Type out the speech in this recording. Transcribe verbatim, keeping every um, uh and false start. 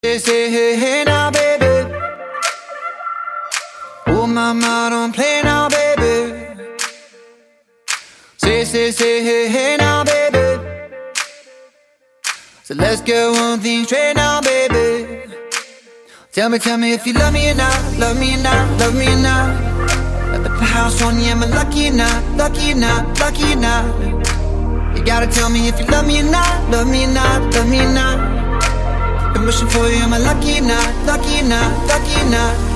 Say, say, hey, hey now, baby. Oh, mama, don't play now, baby. Say, say, say, hey, hey now, baby. So let's get one thing straight now, baby. Tell me, tell me if you love me or not, love me or not, love me or not. I put the house on you, am I lucky or not, lucky or not, lucky or not? You gotta tell me if you love me or not, love me or not, love me or not. Been wishing for you, am I lucky or not, lucky or not, lucky or not?